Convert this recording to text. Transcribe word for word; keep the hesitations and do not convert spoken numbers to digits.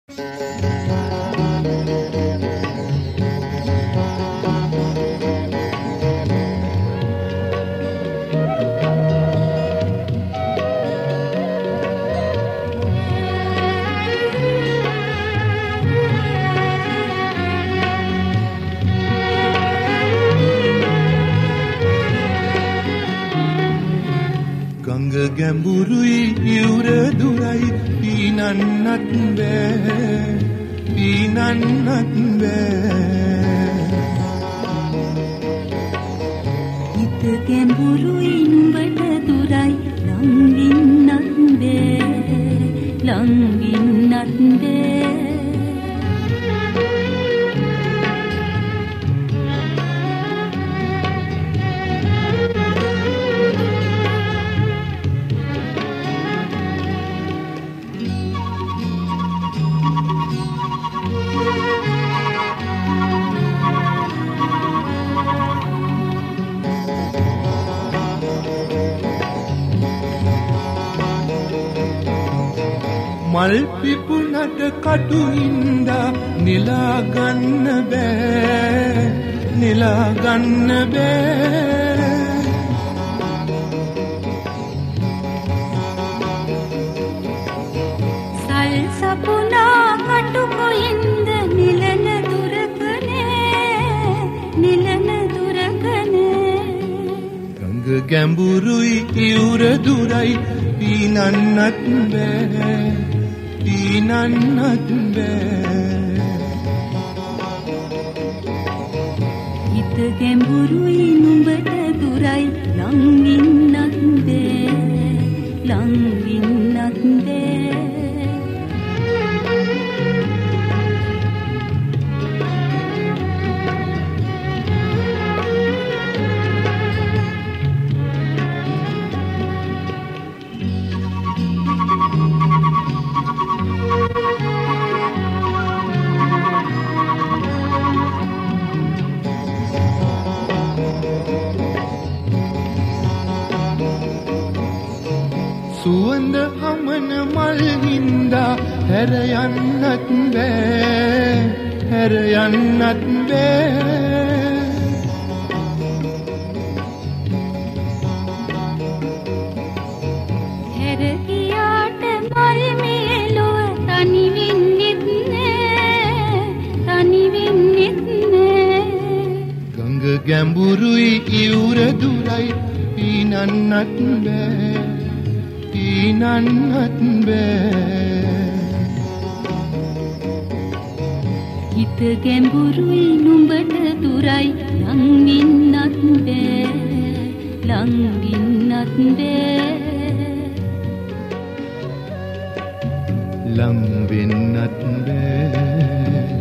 ගඟ ගැඹුරුයි ඉවුර දුරයි පීනන්නත් බෑ පීනන්නත් බෑ හිත ගැඹුරුයි නුඹට දුරයි ළඟින්නත් බෑ ළඟින්නත් බෑ මල් පිපුණට කටු හින්දා නෙලා ගන්න බෑ නෙලා ගන්න බෑ සල් සපුනා කටු කොයින්ද නිලන දුරකනේ නිලන දුරකනේ ගඟ ගැඹුරුයි ඉවුර දුරයි පීනන්නත් බෑ පීනන්නත් බෑ හිත ගැඹුරුයි නුඹට දුරයි ළඟින්නත් බෑ ළඟින්නත් බෑ සුවඳ හමන මල් හින්දා හැර යන්නත් බෑ හැර යන්නත් බෑ හැර ගියාට මල් මේලොව තනි වෙන්නෙත් නෑ තනි වෙන්නෙත් නෑ ගඟ ගැඹුරුයි ඉවුර දුරයි පීනන්නත් බෑ පීනන්නත් බෑ හිත ගැඹුරුයි නුඹට දුරයි ළඟින්නත් බෑ ළඟින්නත් බෑ ලං වෙන්නත් බෑ